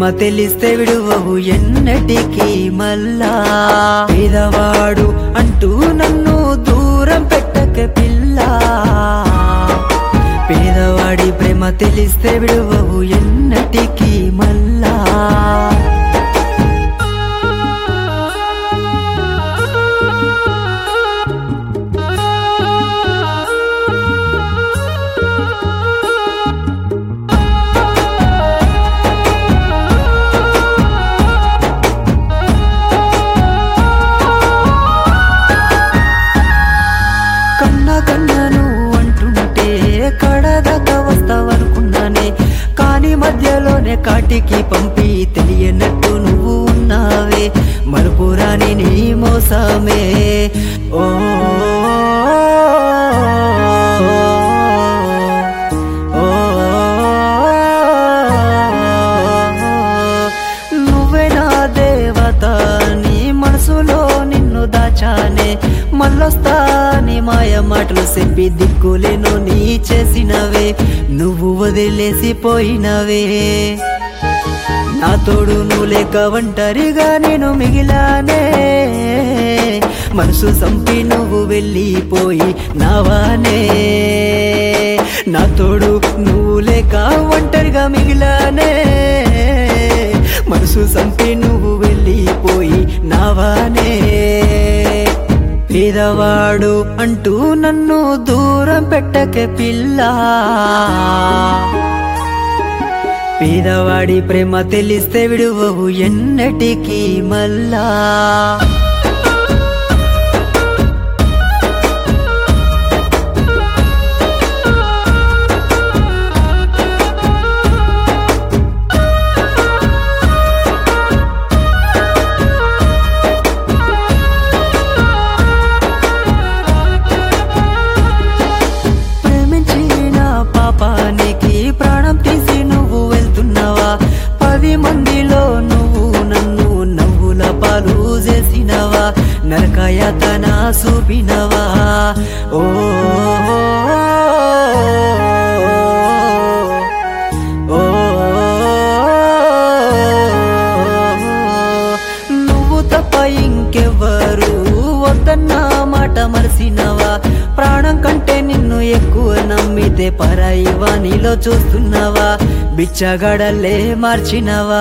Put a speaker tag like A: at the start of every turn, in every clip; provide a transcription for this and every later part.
A: తెలిస్తే విడువవు ఎన్నటికీ మళ్ళా. పేదవాడు అంటూ నన్ను దూరం పెట్టక పిల్ల, పేదవాడి ప్రేమ తెలిస్తే విడువవు ఎన్నటికీ మళ్ళా. కన్నను అంటుంటే కడదాకా వస్తావనుకున్నానే, కాని మధ్యలోనే కాటికి పంపి తెలియనట్టు నువ్వు ఉన్నావే. మరుపురాని నీ మోసమే ఓ నువ్వే నా దేవత, నీ మనసులో నిన్ను దాచానే. మళ్ళొస్తా నీ మాయ మాటలు చెప్పి దిక్కులేను నీ చేసినవే. నువ్వు వదిలేసి పోయినవే, నా తోడు నువ్వు లేక ఒంటరిగా నేను మిగిలానే. మనసు సంపి నువ్వు వెళ్ళిపోయి నావానే, నా తోడు నువ్వు లేక ఒంటరిగా మిగిలానే. మనసు సంపి నువ్వు వెళ్ళిపోయి నావానే. పేదవాడు అంటూ నన్ను దూరం పెట్టక పిల్ల, పేదవాడి ప్రేమ తెలిస్తే విడువవు ఎన్నటికీ మళ్ళా. పాపానికి ప్రాణం తీసి నువ్వు వెళ్తున్నావా? 10 మందిలో నువ్వు నన్ను నవ్వుల పాలు చేసినవా? నరకయాతన చూపినవా? ఓ నువ్వు తప్ప ఇంకెవ్వరు వద్దన్న మాట మరసినవా? ప్రాణం కంటే నిన్ను ఎక్కువ నమ్మితే పరాయి వానిలో చూస్తున్నావా? బిచ్చగడలే మార్చినవా?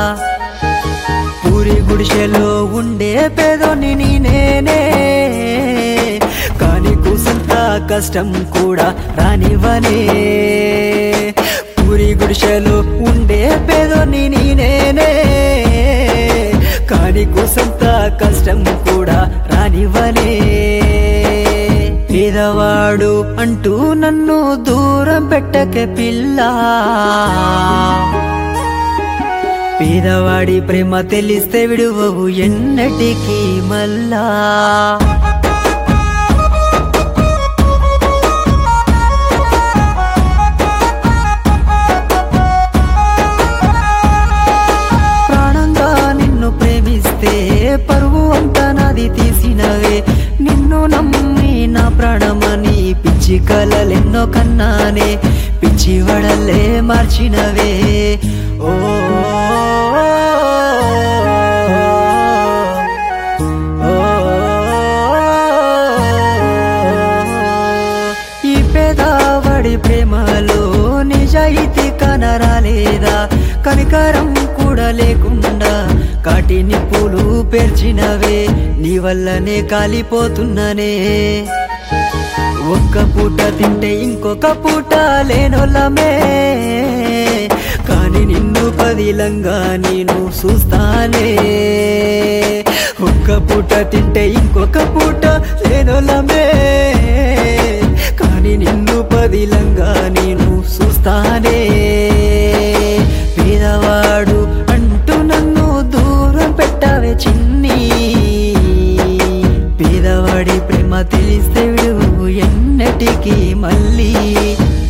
A: పూరి గుడిసెలో ఉండే పేదోని నేనే, కాని కూసంత కష్టం కూడా రానివనే. పూరి గుడిసెలో ఉండే పేదోని నేనే, కాని కూసంత కష్టం కూడా రానివనే. పేదవాడు అంటూ నన్ను దూరం పెట్టక పిల్ల, పేదవాడి ప్రేమ తెలిస్తే విడువవు ఎన్నటికీ మళ్ళా. ప్రాణంగా నిన్ను ప్రేమిస్తే పరువు అంతా నాది తీసినవే. నిన్ను నమ్మి నా ప్రాణమని పిచ్చి కలలెన్నో కన్నానే, పిచ్చి వడలే మార్చినవే. ఓ ఈ పేదవాడి ప్రేమలో నిజాయితీ కనరాలేదా? కనికరం కూడా లేకుండా కాటి నిప్పులు పేర్చినవే. నీ వల్లనే కాలిపోతున్ననే. ఒక్క పూట తింటే ఇంకొక పూట లేనోళ్ళమే, కాని నిన్ను పదిలంగా నేను చూస్తానే. ఒక్క పూట తింటే ఇంకొక పూట లేనోళ్ళమే, కాని నిన్ను పదిలంగా నేను చూస్తానే. పేదవాడు అంటూ నన్ను దూరం పెట్టావే చిన్ని, పేదవాడి ప్రేమ తెలిస్తే విడువు ఎన్నటికీ మళ్ళీ.